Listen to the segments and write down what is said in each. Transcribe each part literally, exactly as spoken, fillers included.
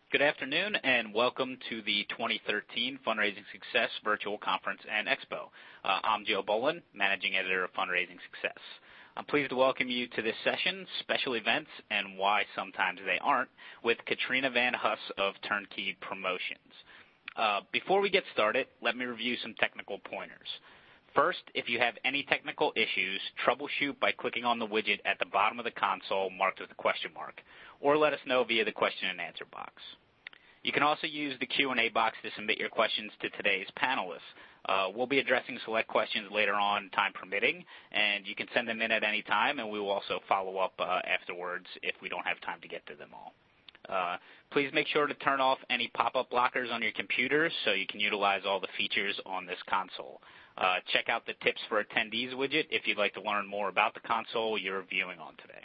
Good afternoon, and welcome to the twenty thirteen Fundraising Success Virtual Conference and Expo. Uh, I'm Joe Boland, Managing Editor of Fundraising Success. I'm pleased to welcome you to this session, Special Events and Why Sometimes They Aren't, with Katrina Van Huss of Turnkey Promotions. Uh, before we get started, let me review some technical pointers. First, if you have any technical issues, troubleshoot by clicking on the widget at the bottom of the console marked with a question mark, or let us know via the question and answer box. You can also use the Q and A box to submit your questions to today's panelists. Uh, we'll be addressing select questions later on, time permitting, and you can send them in at any time, and we will also follow up uh, afterwards if we don't have time to get to them all. Uh, please make sure to turn off any pop-up blockers on your computers so you can utilize all the features on this console. Uh, check out the Tips for Attendees widget if you'd like to learn more about the console you're viewing on today.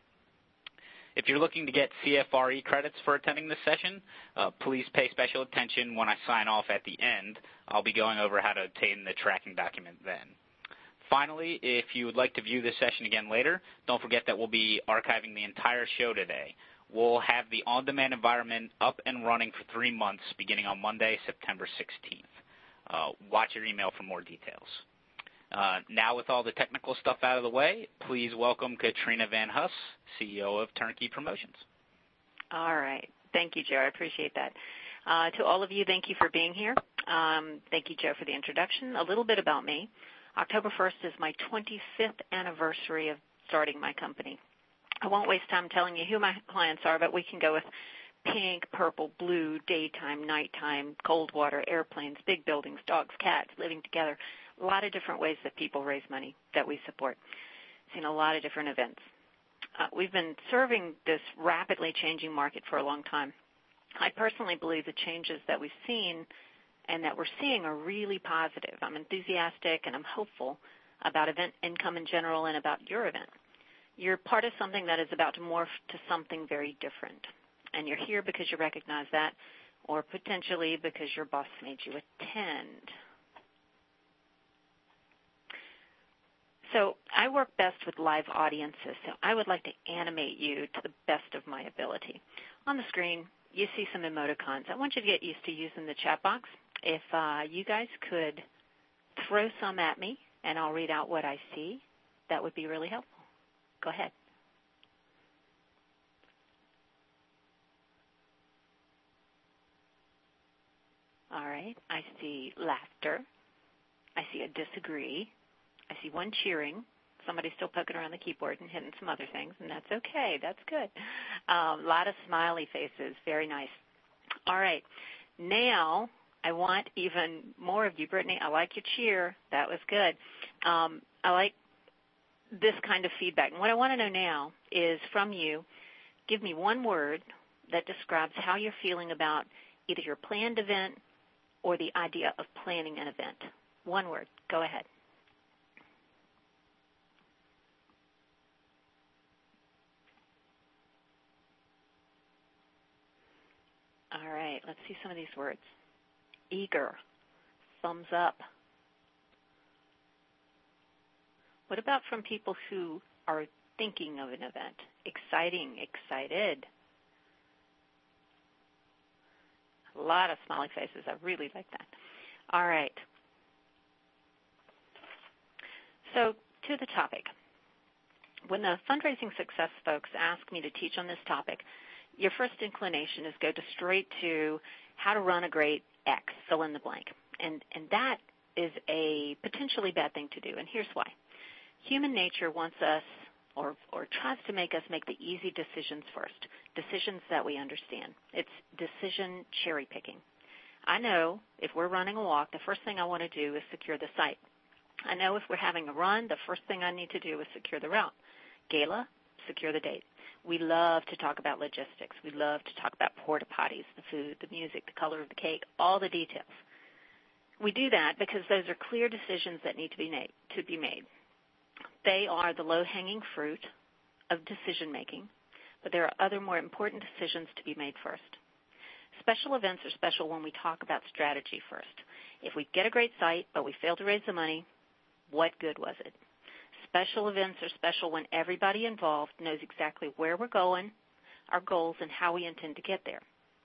If you're looking to get C F R E credits for attending this session, uh, please pay special attention when I sign off at the end. I'll be going over how to obtain the tracking document then. Finally, if you would like to view this session again later, don't forget that we'll be archiving the entire show today. We'll have the on-demand environment up and running for three months beginning on Monday, September sixteenth. Uh, watch your email for more details. Uh, now with all the technical stuff out of the way, please welcome Katrina Van Huss, C E O of Turnkey Promotions. All right. Thank you, Joe. I appreciate that. Uh, to all of you, thank you for being here. Um, thank you, Joe, for the introduction. A little bit about me. October first is my twenty-fifth anniversary of starting my company. I won't waste time telling you who my clients are, but we can go with pink, purple, blue, daytime, nighttime, cold water, airplanes, big buildings, dogs, cats, living together. A lot of different ways that people raise money that we support. Seen a lot of different events. Uh, we've been serving this rapidly changing market for a long time. I personally believe the changes that we've seen and that we're seeing are really positive. I'm enthusiastic and I'm hopeful about event income in general and about your event. You're part of something that is about to morph to something very different. And you're here because you recognize that, or potentially because your boss made you attend. So I work best with live audiences, so I would like to animate you to the best of my ability. On the screen, you see some emoticons. I want you to get used to using the chat box. If uh, you guys could throw some at me, and I'll read out what I see, that would be really helpful. Go ahead. All right, I see laughter. I see a disagree. I see one cheering. Somebody's still poking around the keyboard and hitting some other things, and that's okay. That's good. A um, lot of smiley faces. Very nice. All right, now I want even more of you. Brittany, I like your cheer. That was good. Um, I like this kind of feedback. And what I want to know now is from you, give me one word that describes how you're feeling about either your planned event or the idea of planning an event. One word. Go ahead. All right, let's see some of these words. Eager, thumbs up. What about from people who are thinking of an event? Exciting, excited. A lot of smiley faces. I really like that. All right. So to the topic. When the fundraising success folks ask me to teach on this topic, your first inclination is go to straight to how to run a great X, fill in the blank. And, and that is a potentially bad thing to do, and here's why. Human nature wants us or, or tries to make us make the easy decisions first, decisions that we understand. It's decision cherry picking. I know if we're running a walk, the first thing I want to do is secure the site. I know if we're having a run, the first thing I need to do is secure the route. Gala, secure the date. We love to talk about logistics. We love to talk about porta potties, the food, the music, the color of the cake, all the details. We do that because those are clear decisions that need to be made. To be made. They are the low-hanging fruit of decision-making, but there are other more important decisions to be made first. Special events are special when we talk about strategy first. If we get a great site, but we fail to raise the money, what good was it? Special events are special when everybody involved knows exactly where we're going, our goals, and how we intend to get there.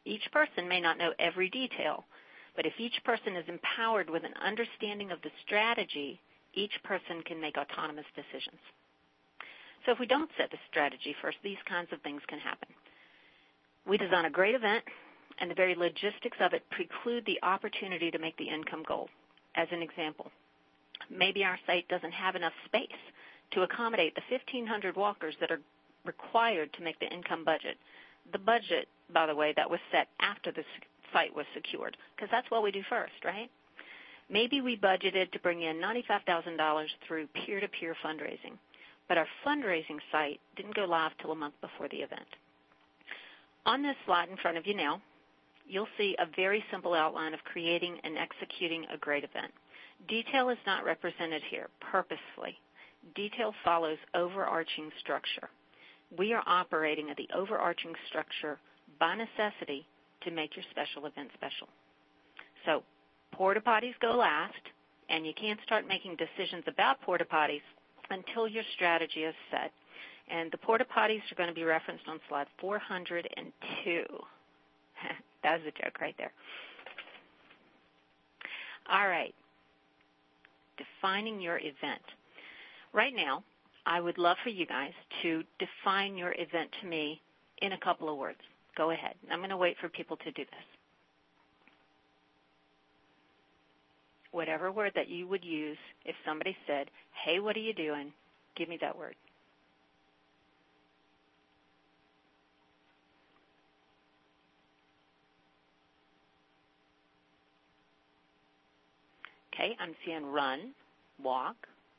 Each person may not know every detail, but if each person is empowered with an understanding of the strategy, each person can make autonomous decisions. So if we don't set the strategy first, these kinds of things can happen. We design a great event, and the very logistics of it preclude the opportunity to make the income goal. As an example, maybe our site doesn't have enough space to accommodate the fifteen hundred walkers that are required to make the income budget. The budget, by the way, that was set after the site was secured, because that's what we do first, right? Maybe we budgeted to bring in ninety-five thousand dollars through peer-to-peer fundraising, but our fundraising site didn't go live till a month before the event. On this slide in front of you now, you'll see a very simple outline of creating and executing a great event. Detail is not represented here purposefully. Detail follows overarching structure. We are operating at the overarching structure by necessity to make your special event special. So porta potties go last, and you can't start making decisions about porta potties until your strategy is set. And the porta potties are going to be referenced on slide four hundred two. That was a joke right there. All right. Defining your event. Right now, I would love for you guys to define your event to me in a couple of words. Go ahead. I'm going to wait for people to do this. Whatever word that you would use if somebody said, hey, what are you doing? Give me that word. Okay, I'm seeing run, walk.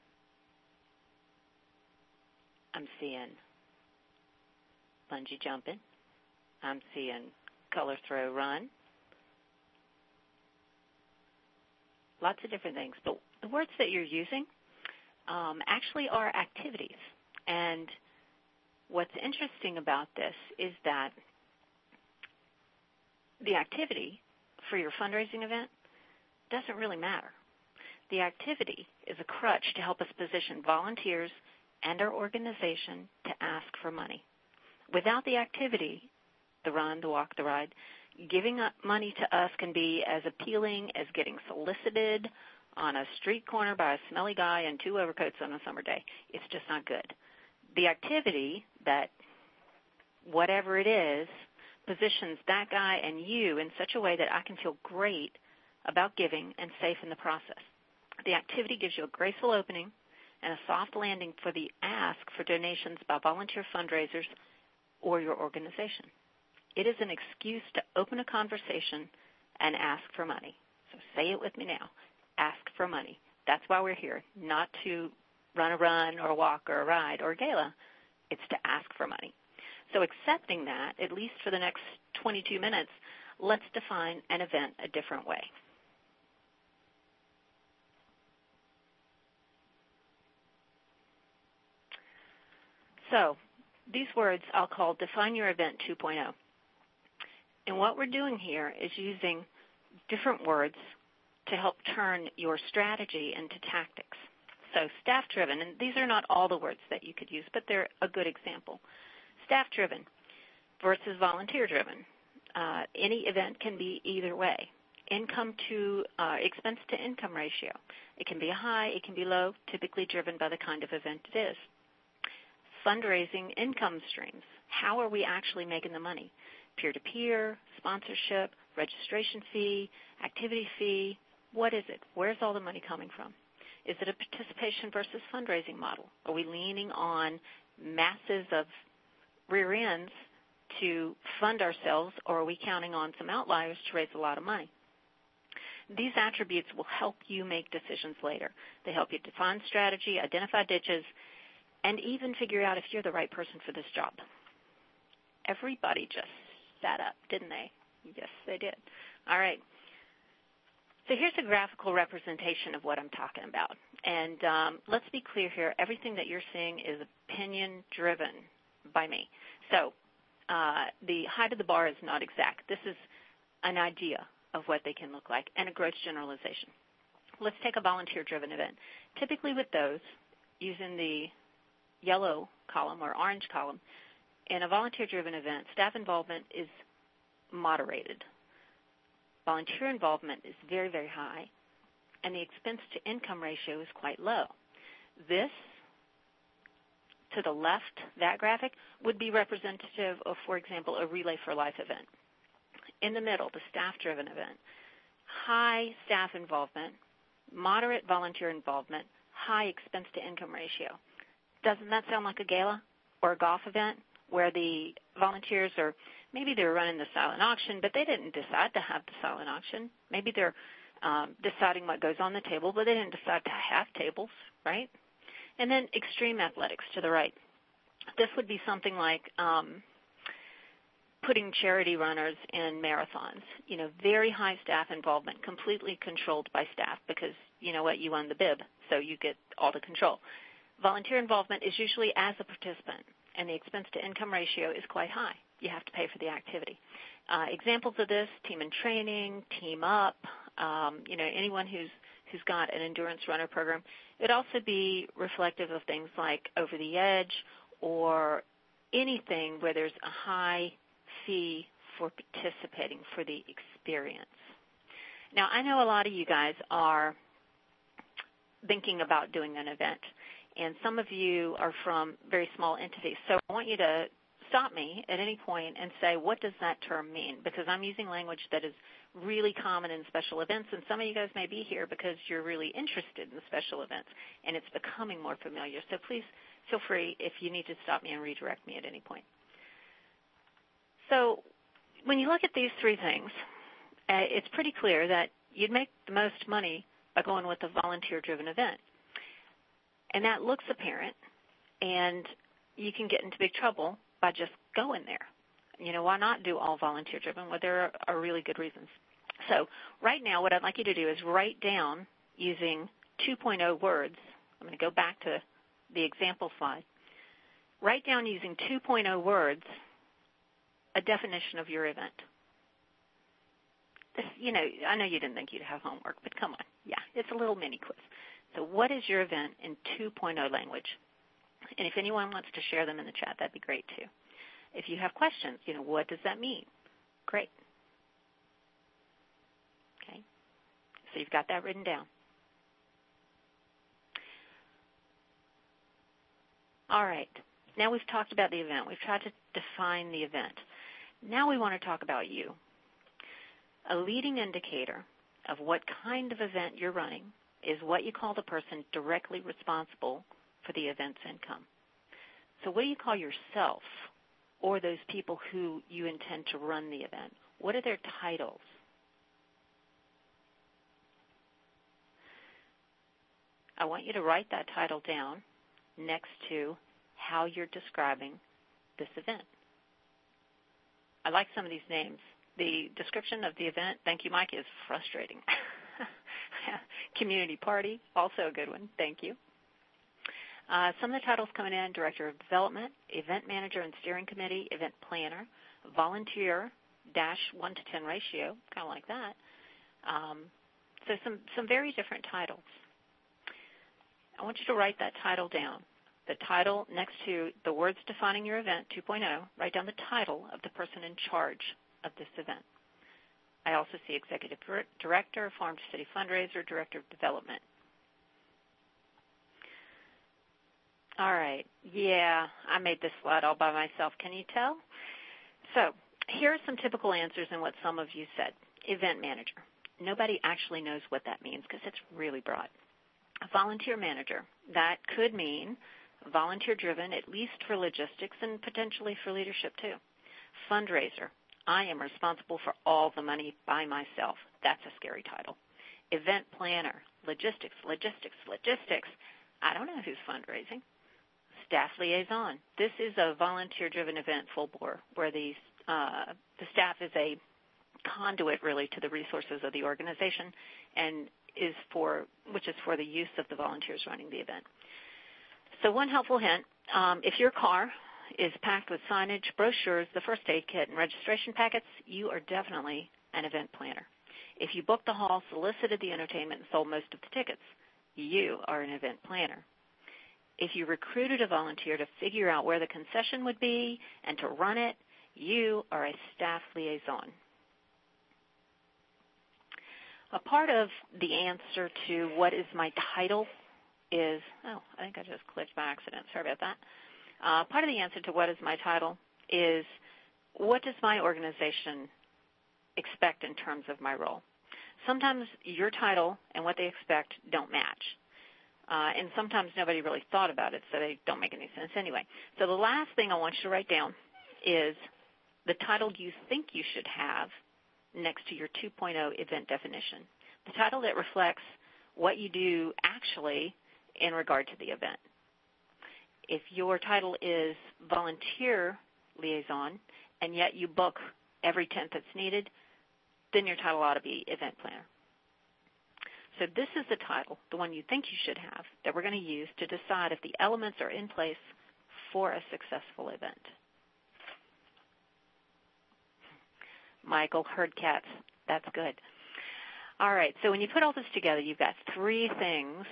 I'm seeing bungee jumping. I'm seeing color throw run. Lots of different things. But the words that you're using um, actually are activities. And what's interesting about this is that the activity for your fundraising event doesn't really matter. The activity is a crutch to help us position volunteers and our organization to ask for money. Without the activity, the run, the walk, the ride, giving up money to us can be as appealing as getting solicited on a street corner by a smelly guy in two overcoats on a summer day. It's just not good. The activity that, whatever it is, positions that guy and you in such a way that I can feel great about giving and safe in the process. The activity gives you a graceful opening and a soft landing for the ask for donations by volunteer fundraisers or your organization. It is an excuse to open a conversation and ask for money. So say it with me now. Ask for money. That's why we're here, not to run a run or walk or a ride or a gala. It's to ask for money. So accepting that, at least for the next twenty-two minutes, let's define an event a different way. So these words I'll call Define Your Event two point oh. And what we're doing here is using different words to help turn your strategy into tactics. So staff-driven, and these are not all the words that you could use, but they're a good example. Staff-driven versus volunteer-driven. Uh, any event can be either way. Income to uh, expense to income ratio. It can be high, it can be low, typically driven by the kind of event it is. Fundraising income streams. How are we actually making the money? Peer-to-peer, sponsorship, registration fee, activity fee. What is it? Where's all the money coming from? Is it a participation versus fundraising model? Are we leaning on masses of rear ends to fund ourselves, or are we counting on some outliers to raise a lot of money? These attributes will help you make decisions later. They help you define strategy, identify ditches, and even figure out if you're the right person for this job. Everybody just sat up, didn't they? Yes, they did. All right. So here's a graphical representation of what I'm talking about. And um, let's be clear here. Everything that you're seeing is opinion-driven by me. So uh, the height of the bar is not exact. This is an idea of what they can look like and a gross generalization. Let's take a volunteer-driven event. Typically with those, using the yellow column or orange column, in a volunteer-driven event, staff involvement is moderated. Volunteer involvement is very, very high, and the expense-to-income ratio is quite low. This, to the left, that graphic, would be representative of, for example, a Relay for Life event. In the middle, the staff-driven event, high staff involvement, moderate volunteer involvement, high expense-to-income ratio. Doesn't that sound like a gala or a golf event where the volunteers are, maybe they're running the silent auction, but they didn't decide to have the silent auction. Maybe they're um, deciding what goes on the table, but they didn't decide to have tables, right? And then extreme athletics to the right. This would be something like um, putting charity runners in marathons. You know, very high staff involvement, completely controlled by staff because, you know what, you own the bib, so you get all the control. Volunteer involvement is usually as a participant, and the expense-to-income ratio is quite high. You have to pay for the activity. Uh, examples of this, team in training, team up, um, you know, anyone who's who's got an endurance runner program. It would also be reflective of things like Over the Edge or anything where there's a high fee for participating for the experience. Now, I know a lot of you guys are thinking about doing an event, and some of you are from very small entities. So I want you to stop me at any point and say, what does that term mean? Because I'm using language that is really common in special events, and some of you guys may be here because you're really interested in special events, and it's becoming more familiar. So please feel free if you need to stop me and redirect me at any point. So when you look at these three things, uh, it's pretty clear that you'd make the most money by going with a volunteer-driven event. And that looks apparent, and you can get into big trouble by just going there. You know, why not do all volunteer-driven? Well, there are, are really good reasons. So right now what I'd like you to do is write down using two point oh words. I'm going to go back to the example slide. Write down using two point oh words a definition of your event. This, you know, I know you didn't think you'd have homework, but come on. Yeah, it's a little mini quiz. So what is your event in two point oh language? And if anyone wants to share them in the chat, that'd be great too. If you have questions, you know, what does that mean? Great. Okay. So you've got that written down. All right. Now we've talked about the event. We've tried to define the event. Now we want to talk about you. A leading indicator of what kind of event you're running is what you call the person directly responsible for the event's income. So what do you call yourself or those people who you intend to run the event? What are their titles? I want you to write that title down next to how you're describing this event. I like some of these names. The description of the event, thank you, Mike, is frustrating. Community party, also a good one. Thank you. Uh, some of the titles coming in: Director of Development, Event Manager and Steering Committee, Event Planner, Volunteer, dash one to ten ratio, kind of like that. Um, so some, some very different titles. I want you to write that title down. The title next to the words defining your event, two point oh, write down the title of the person in charge of this event. I also see Executive Director, Farm to City Fundraiser, Director of Development. All right. Yeah, I made this slide all by myself. Can you tell? So here are some typical answers in what some of you said. Event Manager. Nobody actually knows what that means because it's really broad. A Volunteer Manager. That could mean volunteer-driven, at least for logistics and potentially for leadership too. Fundraiser. I am responsible for all the money by myself. That's a scary title. Event Planner. Logistics, logistics, logistics. I don't know who's fundraising. Staff Liaison. This is a volunteer-driven event full bore where the, uh, the staff is a conduit really to the resources of the organization and is for, which is for the use of the volunteers running the event. So one helpful hint, um, if your car is packed with signage, brochures, the first aid kit, and registration packets, you are definitely an event planner. If you booked the hall, solicited the entertainment, and sold most of the tickets, you are an event planner. If you recruited a volunteer to figure out where the concession would be and to run it, you are a staff liaison. A part of the answer to what is my title is, oh, I think I just clicked by accident. Sorry about that. Uh, part of the answer to what is my title is what does my organization expect in terms of my role? Sometimes your title and what they expect don't match. Uh, and sometimes nobody really thought about it, so they don't make any sense anyway. So the last thing I want you to write down is the title you think you should have next to your two point oh event definition, the title that reflects what you do actually in regard to the event. If your title is volunteer liaison and yet you book every tenth that's needed, then your title ought to be event planner. So this is the title, the one you think you should have, that we're going to use to decide if the elements are in place for a successful event. Michael, herd cats. That's good. All right, so when you put all this together, you've got three things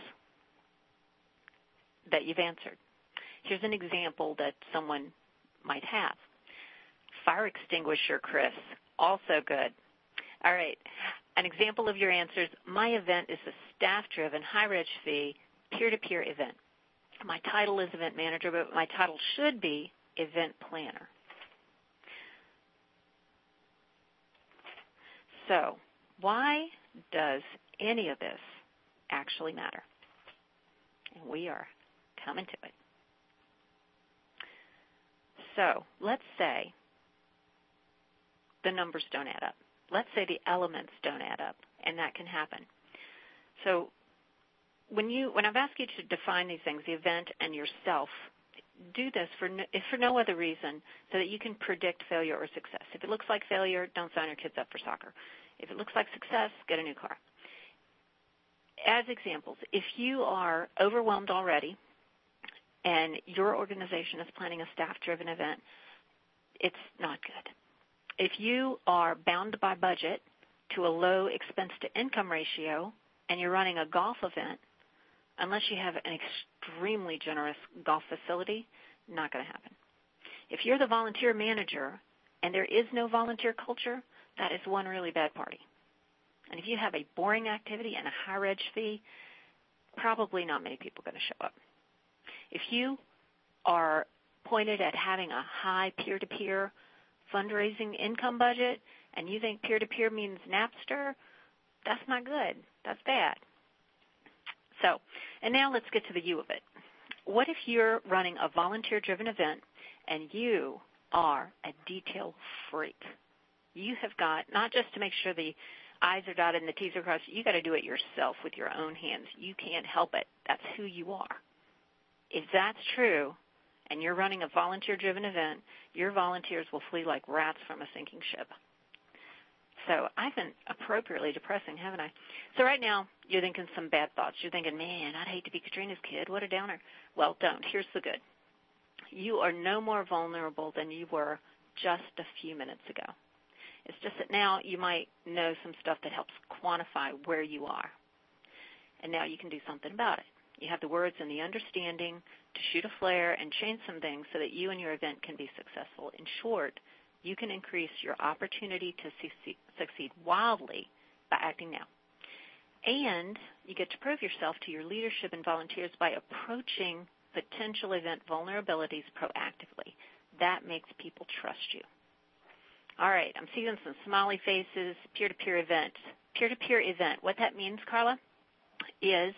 that you've answered. Here's an example that someone might have. Fire extinguisher, Chris. Also good. All right, an example of your answers. My event is a staff-driven, high-reg fee, peer-to-peer event. My title is event manager, but my title should be event planner. So why does any of this actually matter? And we are coming to it. So let's say the numbers don't add up. Let's say the elements don't add up, and that can happen. So when you, when I've asked you to define these things, the event and yourself, do this for no, if for no other reason so that you can predict failure or success. If it looks like failure, don't sign your kids up for soccer. If it looks like success, get a new car. As examples, if you are overwhelmed already and your organization is planning a staff-driven event, it's not good. If you are bound by budget to a low expense-to-income ratio and you're running a golf event, unless you have an extremely generous golf facility, not going to happen. If you're the volunteer manager and there is no volunteer culture, that is one really bad party. And if you have a boring activity and a high-reg fee, probably not many people are going to show up. If you are pointed at having a high peer-to-peer fundraising income budget and you think peer-to-peer means Napster, that's not good. That's bad. So, and now let's get to the you of it. What if you're running a volunteer-driven event and you are a detail freak? You have got, not just to make sure the I's are dotted and the T's are crossed, you got to do it yourself with your own hands. You can't help it. That's who you are. If that's true, and you're running a volunteer-driven event, your volunteers will flee like rats from a sinking ship. So I've been appropriately depressing, haven't I? So right now, you're thinking some bad thoughts. You're thinking, man, I'd hate to be Katrina's kid. What a downer. Well, don't. Here's the good. You are no more vulnerable than you were just a few minutes ago. It's just that now you might know some stuff that helps quantify where you are. And now you can do something about it. You have the words and the understanding to shoot a flare and change some things so that you and your event can be successful. In short, you can increase your opportunity to succeed wildly by acting now. And you get to prove yourself to your leadership and volunteers by approaching potential event vulnerabilities proactively. That makes people trust you. All right, I'm seeing some smiley faces, peer-to-peer event. Peer-to-peer event, what that means, Carla, is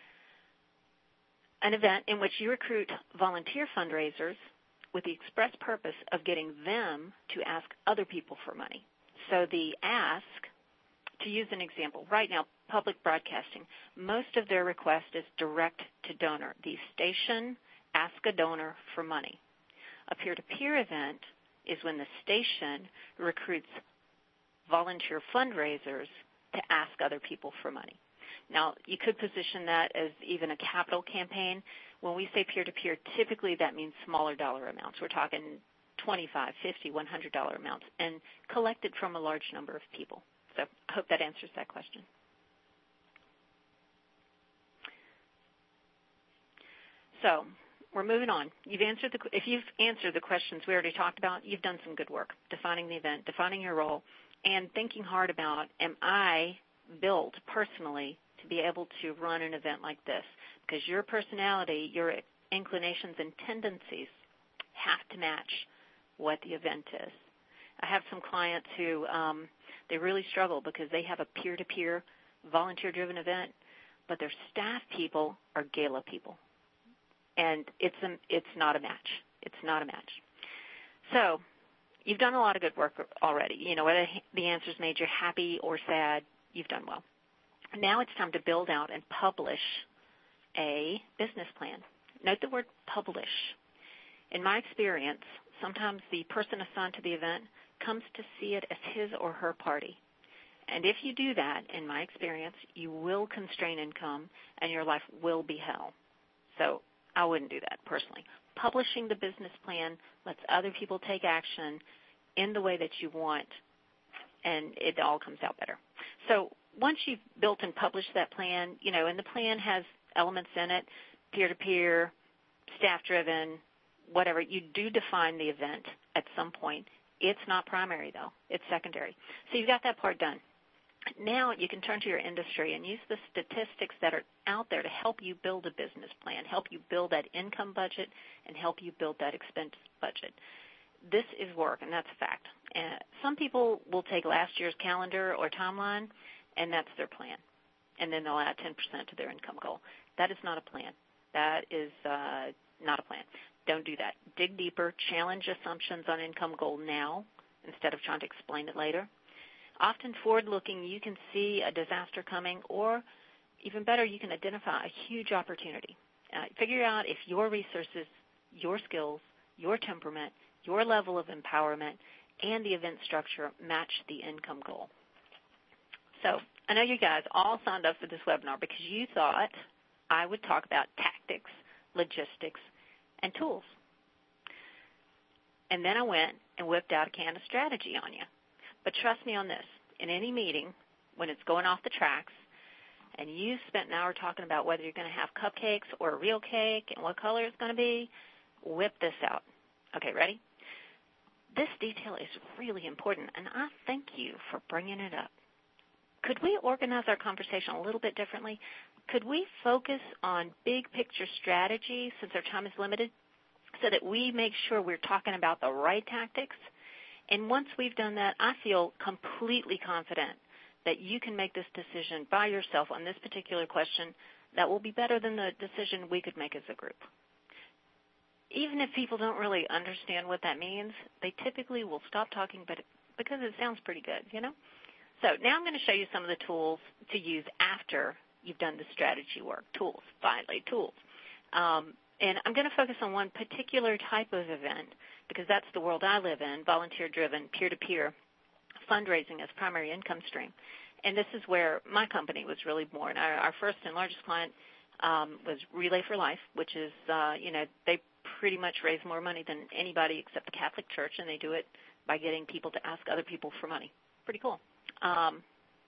an event in which you recruit volunteer fundraisers with the express purpose of getting them to ask other people for money. So the ask, to use an example, right now, public broadcasting, most of their request is direct to donor. The station asks a donor for money. A peer-to-peer event is when the station recruits volunteer fundraisers to ask other people for money. Now, you could position that as even a capital campaign. When we say peer-to-peer, typically that means smaller dollar amounts. We're talking twenty-five, fifty, one hundred dollar amounts and collected from a large number of people. So I hope that answers that question. So we're moving on. You've answered the, if you've answered the questions we already talked about, you've done some good work, defining the event, defining your role, and thinking hard about, am I built personally to be able to run an event like this, because your personality, your inclinations and tendencies have to match what the event is. I have some clients who um, they really struggle because they have a peer-to-peer volunteer-driven event, but their staff people are gala people, and it's a, it's not a match. It's not a match. So you've done a lot of good work already. You know, whether the answers made you happy or sad, you've done well. Now it's time to build out and publish a business plan. Note the word publish. In my experience, sometimes the person assigned to the event comes to see it as his or her party. And if you do that, in my experience, you will constrain income and your life will be hell. So I wouldn't do that personally. Publishing the business plan lets other people take action in the way that you want, and it all comes out better. So once you've built and published that plan, you know, and the plan has elements in it, peer-to-peer, staff-driven, whatever, you do define the event at some point. It's not primary, though. It's secondary. So you've got that part done. Now you can turn to your industry and use the statistics that are out there to help you build a business plan, help you build that income budget, and help you build that expense budget. This is work, and that's a fact. Uh, some people will take last year's calendar or timeline, and that's their plan, and then they'll add ten percent to their income goal. That is not a plan. That is uh, not a plan. Don't do that. Dig deeper. Challenge assumptions on income goal now instead of trying to explain it later. Often forward-looking, you can see a disaster coming, or even better, you can identify a huge opportunity. Uh, figure out if your resources, your skills, your temperament, your level of empowerment, and the event structure match the income goal. So I know you guys all signed up for this webinar because you thought I would talk about tactics, logistics, and tools. And then I went and whipped out a can of strategy on you. But trust me on this, in any meeting, when it's going off the tracks, and you spent an hour talking about whether you're going to have cupcakes or a real cake and what color it's going to be, whip this out. Okay, ready? This detail is really important, and I thank you for bringing it up. Could we organize our conversation a little bit differently? Could we focus on big picture strategy since our time is limited so that we make sure we're talking about the right tactics? And once we've done that, I feel completely confident that you can make this decision by yourself on this particular question that will be better than the decision we could make as a group. Even if people don't really understand what that means, they typically will stop talking but because it sounds pretty good, you know? So now I'm going to show you some of the tools to use after you've done the strategy work. Tools, finally, tools. Um, and I'm going to focus on one particular type of event because that's the world I live in, volunteer-driven, peer-to-peer fundraising as primary income stream. And this is where my company was really born. Our, our first and largest client um, was Relay for Life, which is, uh, you know, they pretty much raise more money than anybody except the Catholic Church, and they do it by getting people to ask other people for money. Pretty cool. Um,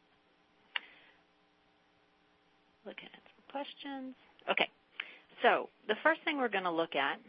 looking at some questions. Okay. So the first thing we're going to look at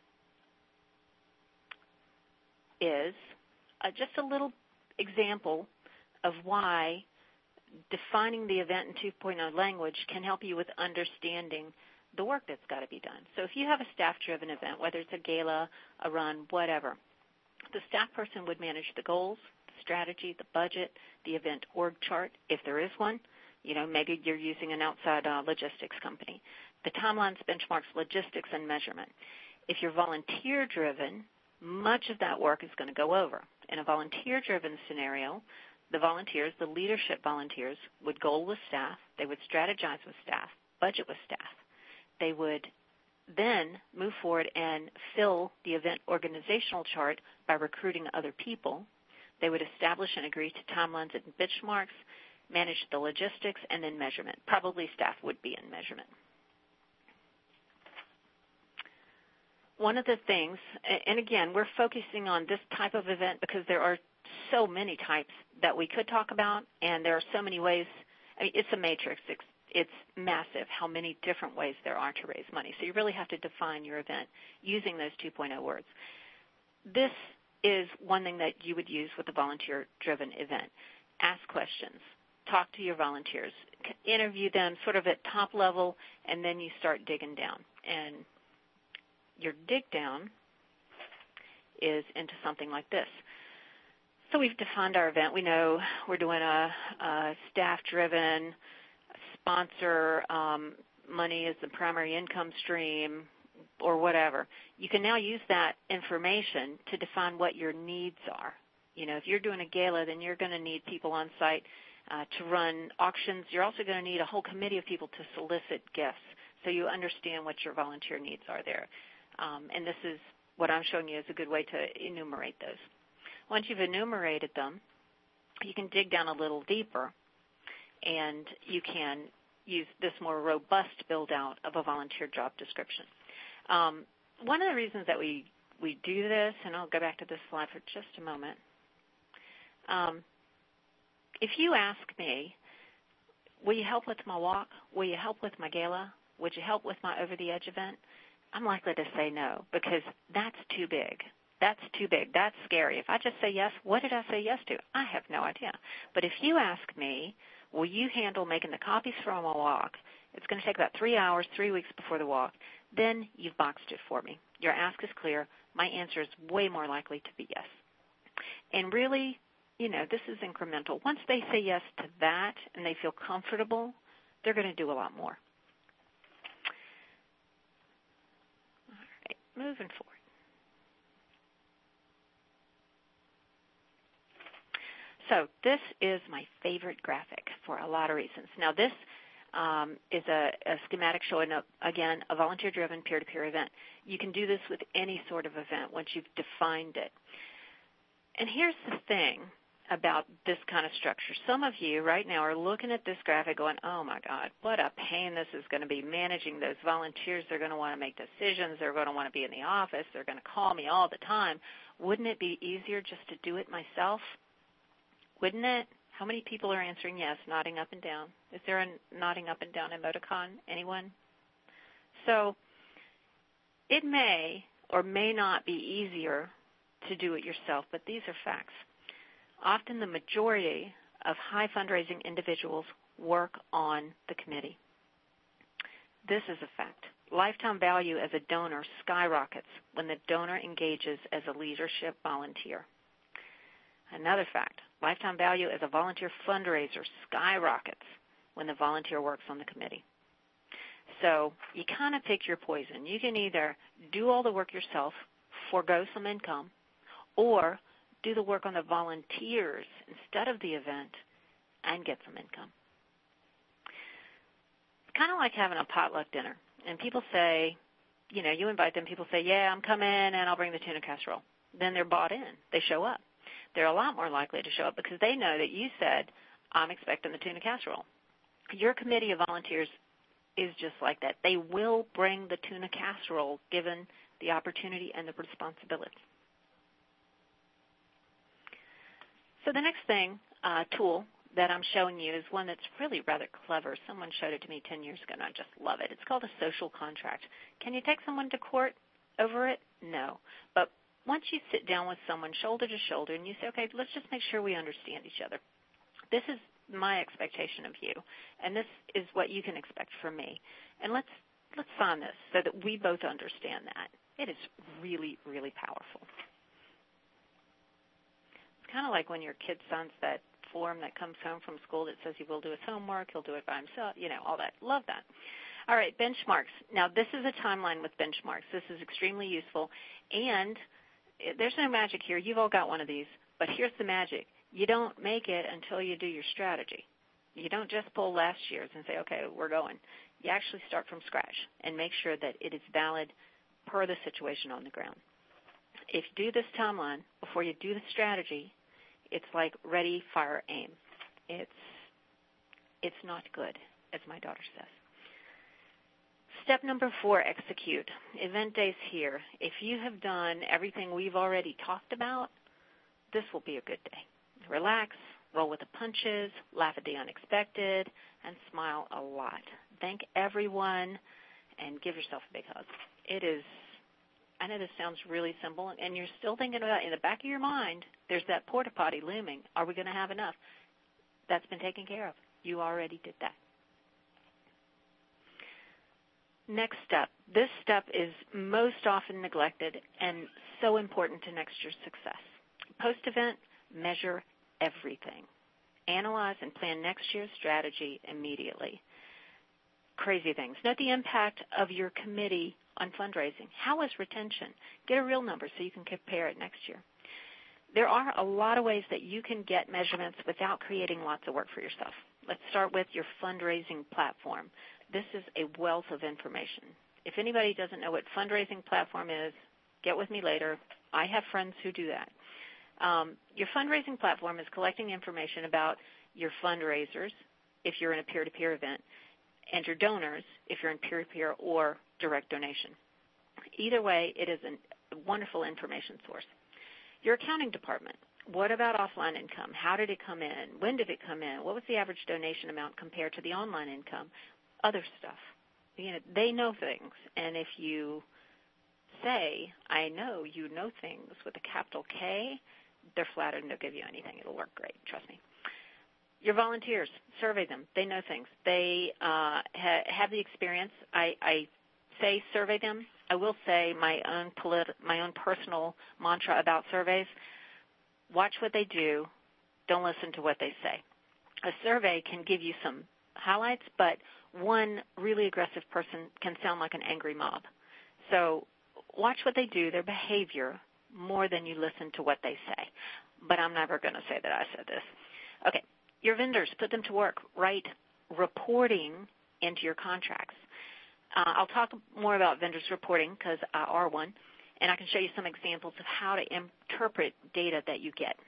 is uh, just a little example of why defining the event in two point oh language can help you with understanding the work that's got to be done. So if you have a staff-driven event, whether it's a gala, a run, whatever, the staff person would manage the goals, the strategy, the budget, the event org chart, if there is one. You know, maybe you're using an outside uh, logistics company. The timelines, benchmarks, logistics, and measurement. If you're volunteer-driven, much of that work is going to go over. In a volunteer-driven scenario, the volunteers, the leadership volunteers, would goal with staff. They would strategize with staff, budget with staff. They would then move forward and fill the event organizational chart by recruiting other people. They would establish and agree to timelines and benchmarks, manage the logistics, and then measurement. Probably staff would be in measurement. One of the things, and again, we're focusing on this type of event because there are so many types that we could talk about, and there are so many ways. I mean, it's a matrix. It's, it's massive how many different ways there are to raise money. So you really have to define your event using those two point oh words. This is one thing that you would use with a volunteer-driven event. Ask questions. talk to your volunteers, interview them sort of at top level, and then you start digging down. And your dig down is into something like this. So we've defined our event. We know we're doing a, a staff-driven sponsor, um, money is the primary income stream, or whatever. You can now use that information to define what your needs are. You know, if you're doing a gala, then you're going to need people on site uh, to run auctions. You're also going to need a whole committee of people to solicit gifts, so you understand what your volunteer needs are there. Um, and this is what I'm showing you is a good way to enumerate those. Once you've enumerated them, you can dig down a little deeper, and you can use this more robust build-out of a volunteer job description. Um, one of the reasons that we, we do this, and I'll go back to this slide for just a moment, um, if you ask me, will you help with my walk? Will you help with my gala? Would you help with my Over the Edge event? I'm likely to say no, because that's too big. That's too big. That's scary. If I just say yes, what did I say yes to? I have no idea. But if you ask me, will you handle making the copies for my walk? It's going to take about three hours, three weeks before the walk. Then you've boxed it for me. Your ask is clear. My answer is way more likely to be yes. And really, you know, this is incremental. Once they say yes to that and they feel comfortable, they're going to do a lot more. All right, moving forward. So this is my favorite graphic for a lot of reasons. Now this um, is a, a schematic showing, a, again, a volunteer-driven peer-to-peer event. You can do this with any sort of event once you've defined it. And here's the thing about this kind of structure. Some of you right now are looking at this graphic going, oh, my God, what a pain this is going to be managing those volunteers. They're going to want to make decisions. They're going to want to be in the office. They're going to call me all the time. Wouldn't it be easier just to do it myself? Wouldn't it? How many people are answering yes, nodding up and down? Is there a nodding up and down emoticon? Anyone? So it may or may not be easier to do it yourself, but these are facts. Often the majority of high fundraising individuals work on the committee. This is a fact. Lifetime value as a donor skyrockets when the donor engages as a leadership volunteer. Another fact, lifetime value as a volunteer fundraiser skyrockets when the volunteer works on the committee. So you kind of pick your poison. You can either do all the work yourself, forego some income, or do the work on the volunteers instead of the event and get some income. It's kind of like having a potluck dinner. And people say, you know, you invite them, people say, yeah, I'm coming and I'll bring the tuna casserole. Then they're bought in. They show up. They're a lot more likely to show up because they know that you said, I'm expecting the tuna casserole. Your committee of volunteers is just like that. They will bring the tuna casserole given the opportunity and the responsibility. So the next thing, uh, tool that I'm showing you is one that's really rather clever. Someone showed it to me ten years ago, and I just love it. It's called a social contract. Can you take someone to court over it? No. But once you sit down with someone shoulder to shoulder and you say, okay, let's just make sure we understand each other. This is my expectation of you, and this is what you can expect from me. And let's let's sign this so that we both understand that. It is really, really powerful. It's kind of like when your kid signs that form that comes home from school that says he will do his homework, he'll do it by himself, you know, all that. Love that. All right, benchmarks. Now, this is a timeline with benchmarks. This is extremely useful, and there's no magic here. You've all got one of these, but here's the magic. You don't make it until you do your strategy. You don't just pull last year's and say, okay, we're going. You actually start from scratch and make sure that it is valid per the situation on the ground. If you do this timeline before you do the strategy, it's like ready, fire, aim. It's, it's not good, as my daughter says. Step number four, execute. Event days here. If you have done everything we've already talked about, this will be a good day. Relax, roll with the punches, laugh at the unexpected, and smile a lot. Thank everyone, and give yourself a big hug. It is, I know this sounds really simple, and you're still thinking about, in the back of your mind, there's that porta potty looming. Are we going to have enough? That's been taken care of. You already did that. Next step. This step is most often neglected and so important to next year's success. Post-event, measure everything. Analyze and plan next year's strategy immediately. Crazy things. Note the impact of your committee on fundraising. How is retention? Get a real number so you can compare it next year. There are a lot of ways that you can get measurements without creating lots of work for yourself. Let's start with your fundraising platform. This is a wealth of information. If anybody doesn't know what fundraising platform is, get with me later. I have friends who do that. Um, your fundraising platform is collecting information about your fundraisers, if you're in a peer-to-peer event, and your donors, if you're in peer-to-peer or direct donation. Either way, it is a wonderful information source. Your accounting department, what about offline income? How did it come in? When did it come in? What was the average donation amount compared to the online income? Other stuff. You know, they know things, and if you say, I know you know things with a capital K, they're flattered and they'll give you anything. It'll work great, trust me. Your volunteers, survey them. They know things. They uh, ha- have the experience. I, I say survey them. I will say my own polit- my own personal mantra about surveys, watch what they do, don't listen to what they say. A survey can give you some highlights, but one really aggressive person can sound like an angry mob. So watch what they do, their behavior, more than you listen to what they say. But I'm never going to say that I said this. Okay, your vendors, put them to work. Write reporting into your contracts. Uh, I'll talk more about vendors reporting because I are one, and I can show you some examples of how to interpret data that you get.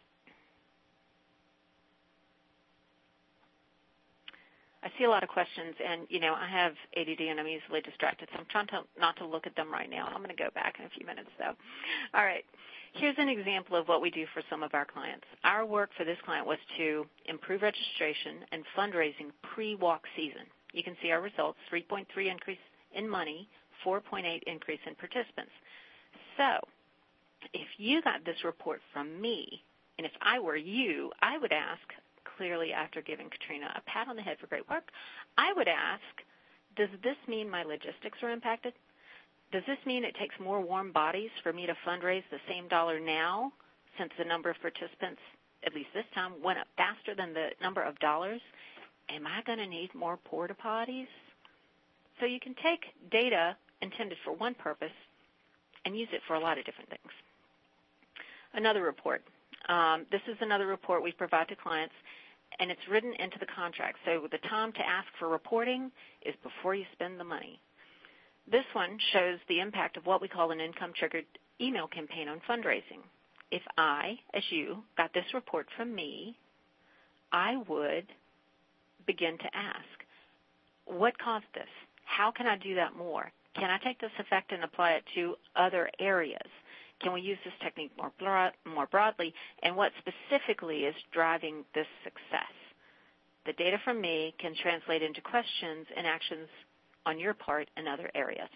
I see a lot of questions, and, you know, I have A D D and I'm easily distracted, so I'm trying to not to look at them right now. I'm going to go back in a few minutes, though. All right. Here's an example of what we do for some of our clients. Our work for this client was to improve registration and fundraising pre-walk season. You can see our results, three point three increase in money, four point eight increase in participants. So if you got this report from me, and if I were you, I would ask, clearly after giving Katrina a pat on the head for great work, I would ask, does this mean my logistics are impacted? Does this mean it takes more warm bodies for me to fundraise the same dollar now, since the number of participants, at least this time, went up faster than the number of dollars? Am I going to need more porta potties? So you can take data intended for one purpose and use it for a lot of different things. Another report. Um, this is another report we provide to clients, and it's written into the contract. So the time to ask for reporting is before you spend the money. This one shows the impact of what we call an income-triggered email campaign on fundraising. If I, as you, got this report from me, I would begin to ask, what caused this? How can I do that more? Can I take this effect and apply it to other areas? Can we use this technique more broad, more broadly? And what specifically is driving this success? The data from me can translate into questions and actions on your part in other areas.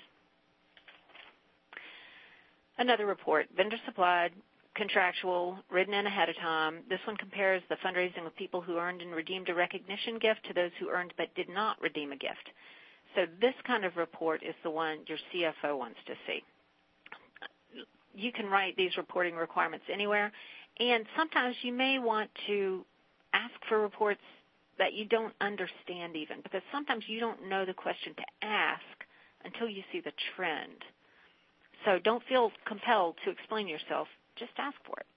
Another report, vendor supplied, contractual, written in ahead of time. This one compares the fundraising of people who earned and redeemed a recognition gift to those who earned but did not redeem a gift. So this kind of report is the one your C F O wants to see. You can write these reporting requirements anywhere, and sometimes you may want to ask for reports that you don't understand even, because sometimes you don't know the question to ask until you see the trend. So don't feel compelled to explain yourself. Just ask for it.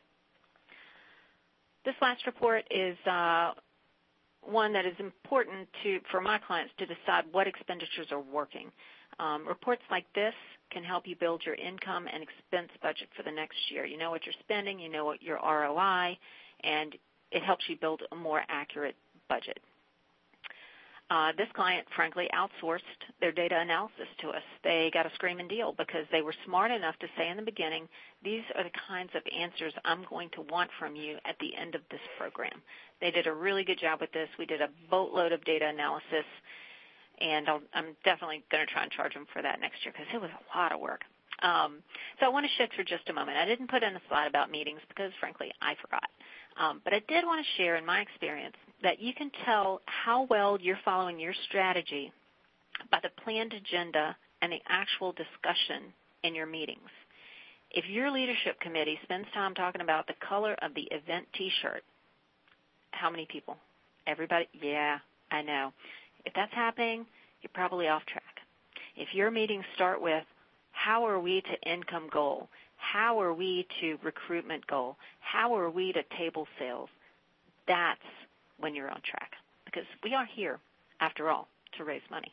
This last report is uh, one that is important to for my clients to decide what expenditures are working. Um, reports like this can help you build your income and expense budget for the next year. You know what you're spending, you know what your R O I, and it helps you build a more accurate budget. Uh, this client, frankly, outsourced their data analysis to us. They got a screaming deal because they were smart enough to say in the beginning, these are the kinds of answers I'm going to want from you at the end of this program. They did a really good job with this. We did a boatload of data analysis, and I'll, I'm definitely going to try and charge them for that next year because it was a lot of work. Um, so I want to shift for just a moment. I didn't put in a slide about meetings because, frankly, I forgot. Um, but I did want to share in my experience that you can tell how well you're following your strategy by the planned agenda and the actual discussion in your meetings. If your leadership committee spends time talking about the color of the event T-shirt, how many people? Everybody? Yeah, I know. If that's happening, you're probably off track. If your meetings start with, how are we to income goal? How are we to recruitment goal? How are we to table sales? That's when you're on track, because we are here, after all, to raise money.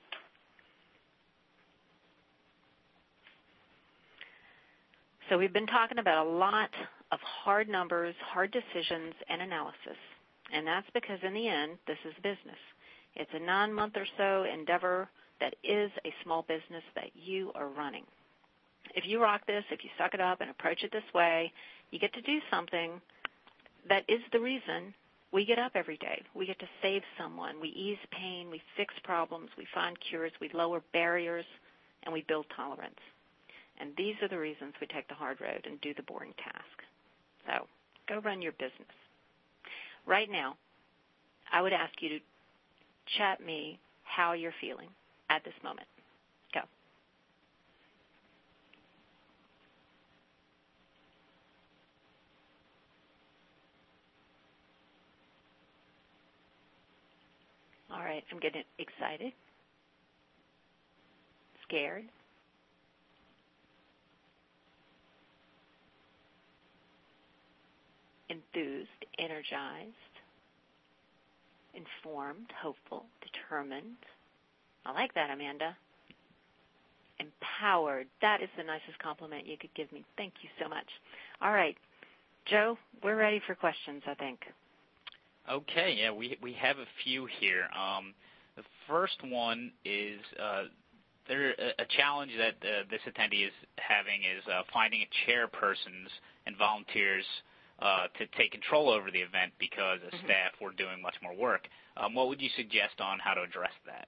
So we've been talking about a lot of hard numbers, hard decisions, and analysis, and that's because in the end, this is business. It's a nine-month or so endeavor that is a small business that you are running. If you rock this, if you suck it up and approach it this way, you get to do something that is the reason we get up every day. We get to save someone. We ease pain. We fix problems. We find cures. We lower barriers, and we build tolerance. And these are the reasons we take the hard road and do the boring task. So go run your business. Right now, I would ask you to chat me how you're feeling at this moment. Go. All right, I'm getting excited, scared, enthused, energized, informed, hopeful, determined. I like that, Amanda. Empowered. That is the nicest compliment you could give me. Thank you so much. All right, Joe, we're ready for questions, I think. Okay, yeah, we we have a few here. Um, the first one is uh, there a, a challenge that uh, this attendee is having is uh, finding a chairpersons and volunteers uh, to take control over the event because as mm-hmm. staff were doing much more work. Um, what would you suggest on how to address that?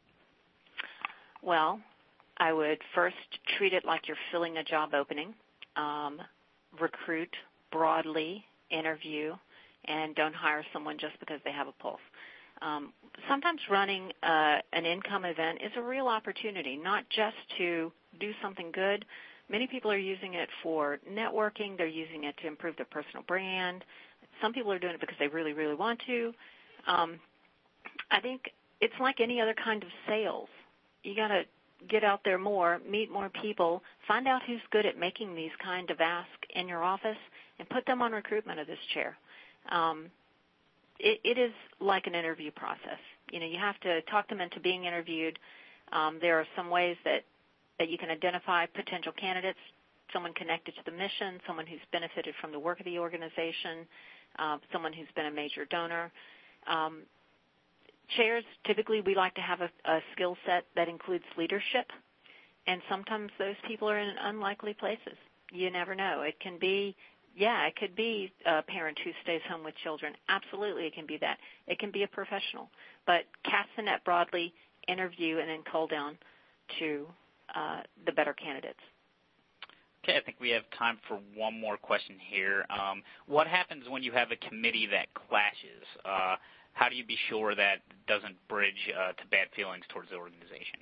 Well, I would first treat it like you're filling a job opening. Um, recruit broadly, interview, and don't hire someone just because they have a pulse. Um, sometimes running uh, an income event is a real opportunity, not just to do something good. Many people are using it for networking. They're using it to improve their personal brand. Some people are doing it because they really, really want to. Um, I think it's like any other kind of sales. You got to get out there more, meet more people, find out who's good at making these kind of asks in your office, and put them on recruitment of this chair. Um, it, it is like an interview process. You know, you have to talk them into being interviewed. Um, there are some ways that, that you can identify potential candidates, someone connected to the mission, someone who's benefited from the work of the organization, uh, someone who's been a major donor. Um, chairs, typically we like to have a, a skill set that includes leadership, and sometimes those people are in unlikely places. You never know. It can be Yeah, it could be a parent who stays home with children. Absolutely, it can be that. It can be a professional. But cast the net broadly, interview, and then cull down to uh, the better candidates. Okay, I think we have time for one more question here. Um, what happens when you have a committee that clashes? Uh, how do you be sure that doesn't bridge uh, to bad feelings towards the organization?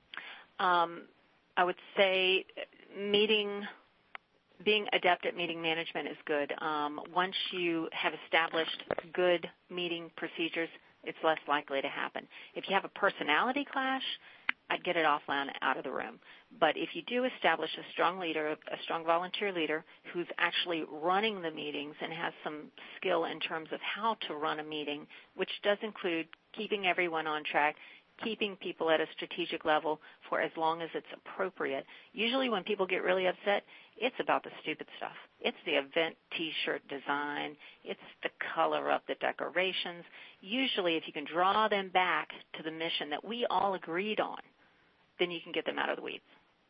Um, I would say meeting... Being adept at meeting management is good. Um, once you have established good meeting procedures, it's less likely to happen. If you have a personality clash, I'd get it offline out of the room. But if you do establish a strong leader, a strong volunteer leader who's actually running the meetings and has some skill in terms of how to run a meeting, which does include keeping everyone on track, keeping people at a strategic level for as long as it's appropriate. Usually when people get really upset, it's about the stupid stuff. It's the event T-shirt design. It's the color of the decorations. Usually if you can draw them back to the mission that we all agreed on, then you can get them out of the weeds.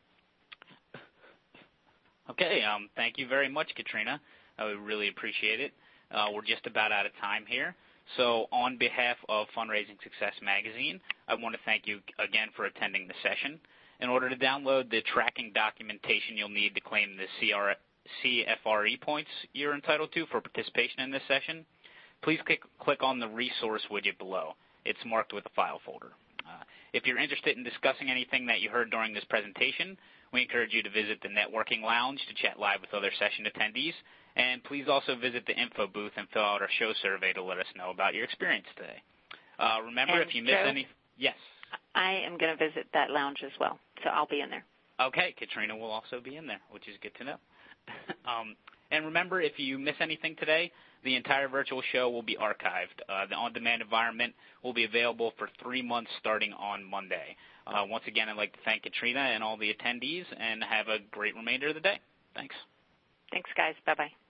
Okay, um, thank you very much, Katrina. I would really appreciate it. Uh, we're just about out of time here. So on behalf of Fundraising Success Magazine, I want to thank you again for attending the session. In order to download the tracking documentation, you'll need to claim the C F R E points you're entitled to for participation in this session. please click, click on the resource widget below. It's marked with a file folder. Uh, if you're interested in discussing anything that you heard during this presentation, we encourage you to visit the networking lounge to chat live with other session attendees. And please also visit the info booth and fill out our show survey to let us know about your experience today. Uh, remember, and if you miss Joe, any... Yes. I am going to visit that lounge as well, so I'll be in there. Okay, Katrina will also be in there, which is good to know. um, and remember, if you miss anything today, the entire virtual show will be archived. Uh, the on-demand environment will be available for three months starting on Monday. Uh, once again, I'd like to thank Katrina and all the attendees, and have a great remainder of the day. Thanks. Thanks, guys. Bye-bye.